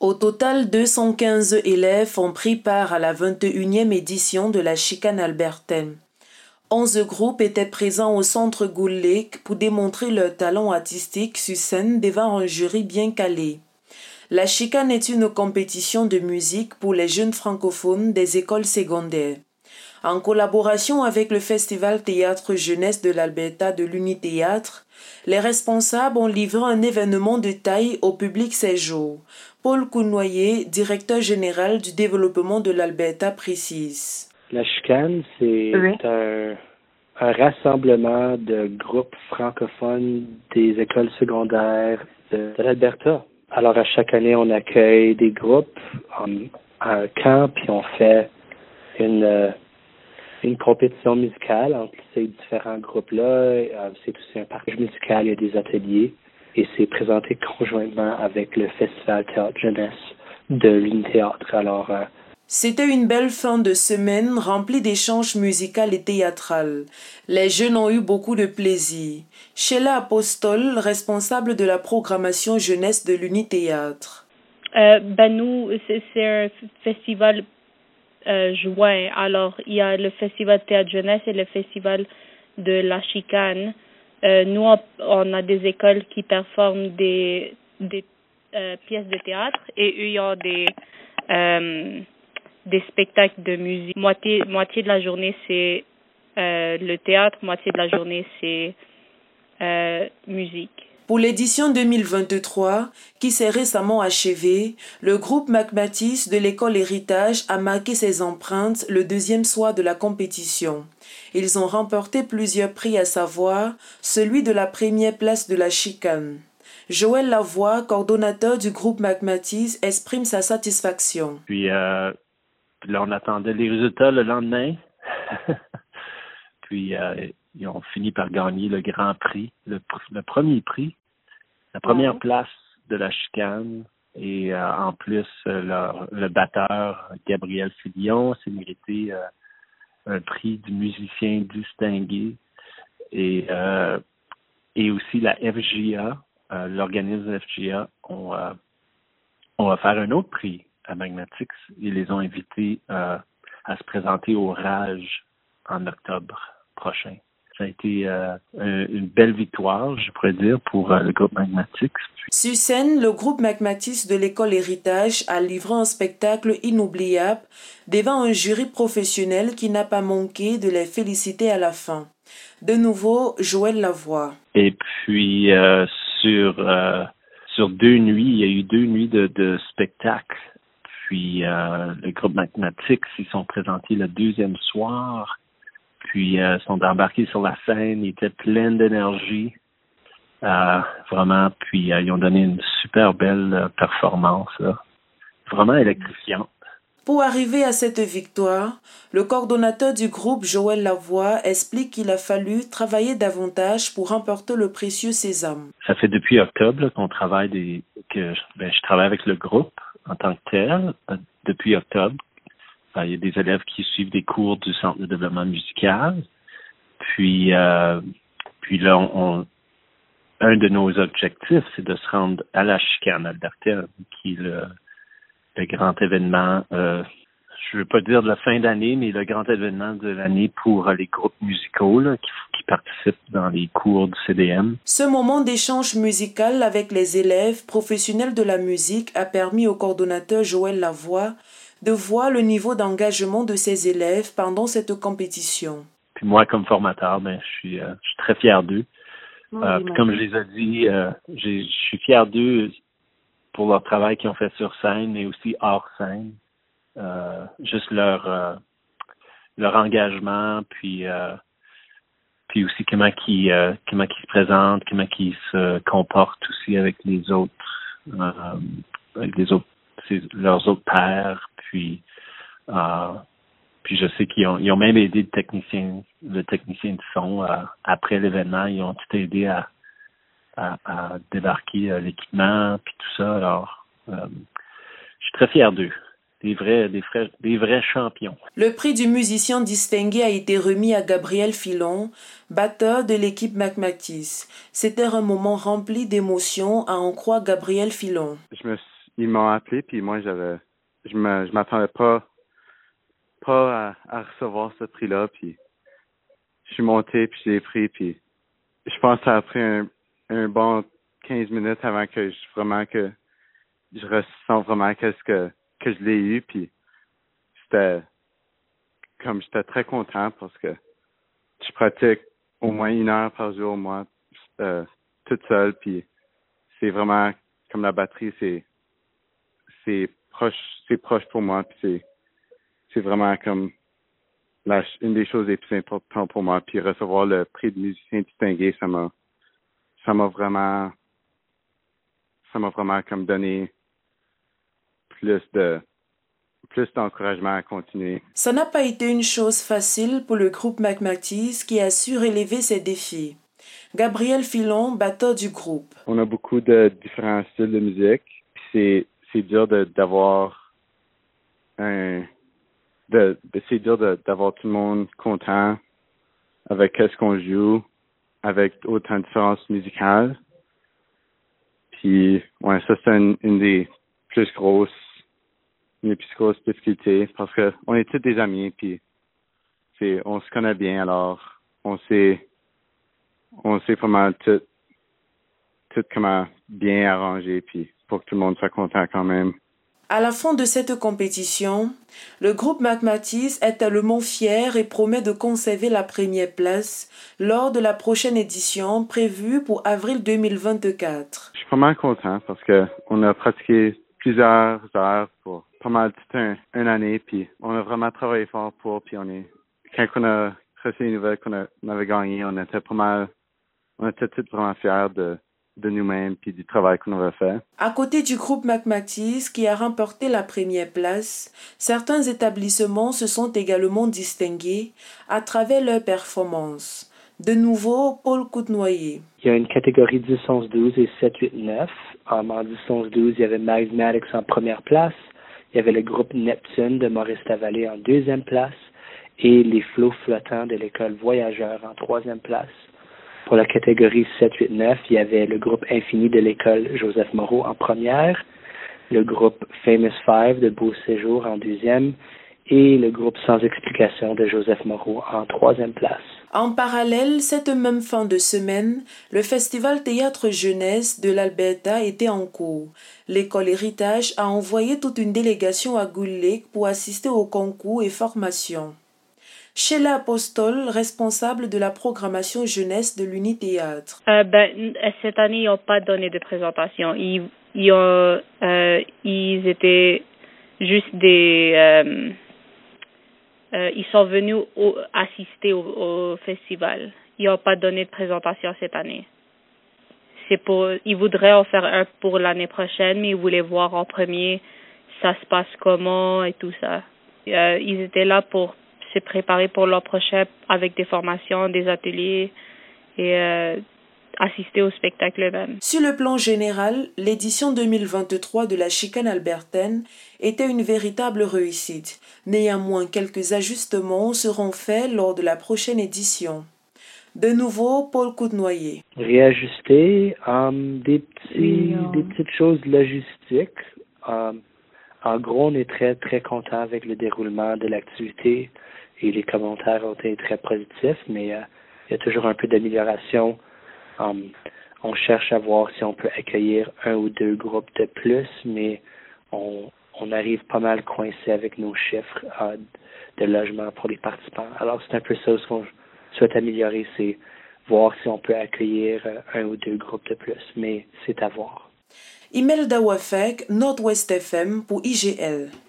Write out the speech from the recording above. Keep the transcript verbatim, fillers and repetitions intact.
Au total, deux cent quinze élèves ont pris part à la vingt et unième édition de la chicane albertaine. onze groupes étaient présents au centre Gould pour démontrer leur talent artistique sur scène devant un jury bien calé. La chicane est une compétition de musique pour les jeunes francophones des écoles secondaires. En collaboration avec le Festival Théâtre Jeunesse de l'Alberta de l'Uni-Théâtre, les responsables ont livré un événement de taille au public ces jours. Paul Cournoyer, directeur général du développement de l'Alberta, précise. La chicane, c'est oui. un, un rassemblement de groupes francophones des écoles secondaires de, de l'Alberta. Alors, à chaque année, on accueille des groupes en, à un camp, puis on fait une, une compétition musicale entre ces différents groupes-là. C'est aussi un partage musical, il y a des ateliers, et c'est présenté conjointement avec le Festival Théâtre Jeunesse de l'Uni-Théâtre. Alors, euh, C'était une belle fin de semaine remplie d'échanges musicaux et théâtrales. Les jeunes ont eu beaucoup de plaisir. Sheila Apostol, responsable de la programmation jeunesse de l'Uni-Théâtre. Euh, ben nous, c'est, c'est un festival euh, joint. Alors, il y a le festival Théâtre Jeunesse et le festival de la chicane. Euh, nous, on, on a des écoles qui performent des, des euh, pièces de théâtre et eux, ils ont des... Euh, des spectacles de musique. Moitié, moitié de la journée, c'est euh, le théâtre, moitié de la journée, c'est euh, musique. Pour l'édition deux mille vingt-trois, qui s'est récemment achevée, le groupe Macmatis de l'école Héritage a marqué ses empreintes le deuxième soir de la compétition. Ils ont remporté plusieurs prix, à savoir celui de la première place de la chicane. Joël Lavoie, coordonnateur du groupe Macmatis, exprime sa satisfaction. Puis, euh... Puis là, on attendait les résultats le lendemain. Puis, euh, ils ont fini par gagner le grand prix, le, le premier prix, la première ouais. place de la chicane. Et euh, en plus, euh, le, le batteur Gabriel Filion s'est mérité euh, un prix du musicien distingué. Et, euh, et aussi la F J A, euh, l'organisme F J A, on, euh, on va faire un autre prix à Magmatix. Ils les ont invités euh, à se présenter au Rage en octobre prochain. Ça a été euh, une belle victoire, je pourrais dire, pour euh, le groupe Magmatix. Sur scène, le groupe Magmatix de l'école Héritage a livré un spectacle inoubliable devant un jury professionnel qui n'a pas manqué de les féliciter à la fin. De nouveau, Joël Lavoie. Et puis, euh, sur, euh, sur deux nuits, il y a eu deux nuits de, de spectacles. Puis euh, le groupe Magmatix, ils sont présentés le deuxième soir. Puis euh, sont embarqués sur la scène, ils étaient pleins d'énergie. Euh, vraiment, puis euh, ils ont donné une super belle euh, performance, là. Vraiment électrifiante. Pour arriver à cette victoire, le coordonnateur du groupe, Joël Lavoie, explique qu'il a fallu travailler davantage pour remporter le précieux sésame. Ça fait depuis octobre là, qu'on travaille des, que ben, je travaille avec le groupe en tant que tel, euh, depuis octobre. Euh, il y a des élèves qui suivent des cours du Centre de développement musical. Puis, euh, puis là, on, on, un de nos objectifs, c'est de se rendre à la chicane albertaine, qui est le, le grand événement, euh, je ne veux pas dire de la fin d'année, mais le grand événement de l'année pour les groupes musicaux là, qui, qui participent dans les cours du C D M. Ce moment d'échange musical avec les élèves professionnels de la musique a permis au coordonnateur Joël Lavoie de voir le niveau d'engagement de ses élèves pendant cette compétition. Puis moi, comme formateur, ben, je suis, euh, je suis très fier d'eux. Oui, euh, comme je les ai dit, euh, j'ai, je suis fier d'eux pour leur travail qu'ils ont fait sur scène, mais aussi hors scène. Euh, juste leur euh, leur engagement, puis euh, puis aussi comment qu'ils euh, comment qu'ils se présentent, comment qu'ils se comportent aussi avec les autres, euh, avec les autres, ses, leurs autres pairs, puis euh, puis je sais qu'ils ont ils ont même aidé le technicien le technicien de son euh, après l'événement, ils ont tout aidé à à, à débarquer euh, l'équipement puis tout ça. Alors euh, je suis très fier d'eux. Des vrais, des, vrais, des vrais champions. Le prix du musicien distingué a été remis à Gabriel Filon, batteur de l'équipe Macmatis. C'était un moment rempli d'émotions, à en croire Gabriel Filon. Je me, ils m'ont appelé, puis moi, j'avais, je me, je m'attendais pas, pas à, à recevoir ce prix-là, puis je suis monté, puis je l'ai pris, puis je pense que ça a pris un, un bon quinze minutes avant que je vraiment que je ressens vraiment qu'est-ce que que je l'ai eu, puis c'était comme j'étais très content parce que je pratique au moins une heure par jour moi euh, toute seule, puis c'est vraiment comme la batterie, c'est c'est proche c'est proche pour moi, puis c'est c'est vraiment comme la une des choses les plus importantes pour moi, puis recevoir le prix de musicien distingué, ça m'a ça m'a vraiment ça m'a vraiment comme donné plus de plus d'encouragement à continuer. Ça n'a pas été une chose facile pour le groupe McMatees qui a su relever ses défis. Gabriel Filon, batteur du groupe. On a beaucoup de différents styles de musique, puis c'est c'est dur de d'avoir un de, de c'est dur de, d'avoir tout le monde content avec qu'est-ce qu'on joue, avec autant de différences musicales. Puis ouais, ça c'est une, une des plus grosses une des plus grosses difficultés parce que on est tous des amis, puis c'est on se connaît bien, alors on sait on sait vraiment tout tout comment bien arranger, puis pour que tout le monde soit content quand même. À la fin de cette compétition, le groupe McMatees est tellement fier et promet de conserver la première place lors de la prochaine édition prévue pour avril deux mille vingt-quatre. Je suis vraiment content parce que on a pratiqué plusieurs heures pour pas mal toute un, une année, puis on a vraiment travaillé fort pour, puis on est quand on a reçu les nouvelles qu'on a, on avait gagné, on était pas mal, on était tous vraiment fiers de de nous-mêmes puis du travail qu'on avait fait. À côté du groupe McMatees qui a remporté la première place, certains établissements se sont également distingués à travers leurs performances. De nouveau, Paul Coutenoyer. Il y a une catégorie dix, onze, douze et sept, huit, neuf. En dix, onze, douze, il y avait Mathematics en première place. Il y avait le groupe Neptune de Maurice Tavalé en deuxième place et les flots flottants de l'école Voyageurs en troisième place. Pour la catégorie sept, huit, neuf, il y avait le groupe Infini de l'école Joseph Moreau en première, le groupe Famous Five de Beau Séjour en deuxième et le groupe Sans Explication de Joseph Moreau en troisième place. En parallèle, cette même fin de semaine, le Festival Théâtre Jeunesse de l'Alberta était en cours. L'école Héritage a envoyé toute une délégation à Gould Lake pour assister aux concours et formations. Sheila Apostol, responsable de la programmation jeunesse de l'Uni-Théâtre. Euh, ben, cette année, ils n'ont pas donné de présentation. Ils, ils, ont, euh, ils étaient juste des... Euh, euh, ils sont venus au, assister au, au festival. Ils n'ont pas donné de présentation cette année. C'est pour, ils voudraient en faire un pour l'année prochaine, mais ils voulaient voir en premier ça se passe comment et tout ça. Euh, ils étaient là pour se préparer pour l'an prochain avec des formations, des ateliers et euh, assister au spectacle même. Sur le plan général, l'édition deux mille vingt-trois de la Chicane albertaine était une véritable réussite. Néanmoins, quelques ajustements seront faits lors de la prochaine édition. De nouveau, Paul Coutenoyer. Réajuster um, des, petits, des petites choses logistiques. Um, en gros, on est très, très content avec le déroulement de l'activité. Et les commentaires ont été très positifs, mais euh, il y a toujours un peu d'amélioration. Um, on cherche à voir si on peut accueillir un ou deux groupes de plus, mais on, on arrive pas mal coincé avec nos chiffres euh, de logement pour les participants. Alors, c'est un peu ça ce qu'on souhaite améliorer, c'est voir si on peut accueillir euh, un ou deux groupes de plus, mais c'est à voir. Imelda Wafek, Nord-Ouest F M pour I G L.